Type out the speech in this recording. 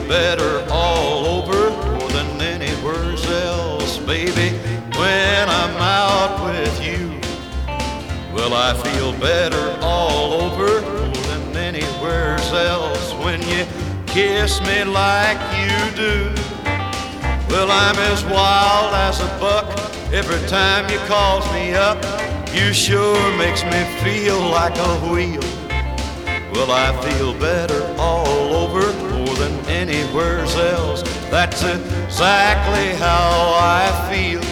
better all over more than anywhere else, baby. When I'm out with you, well, I feel better all over more than anywhere else. When you kiss me like you do, well, I'm as wild as a buck. Every time you calls me up, you sure makes me feel like a wheel. Well, I feel better all over more than anywhere else. That's exactly how I feel.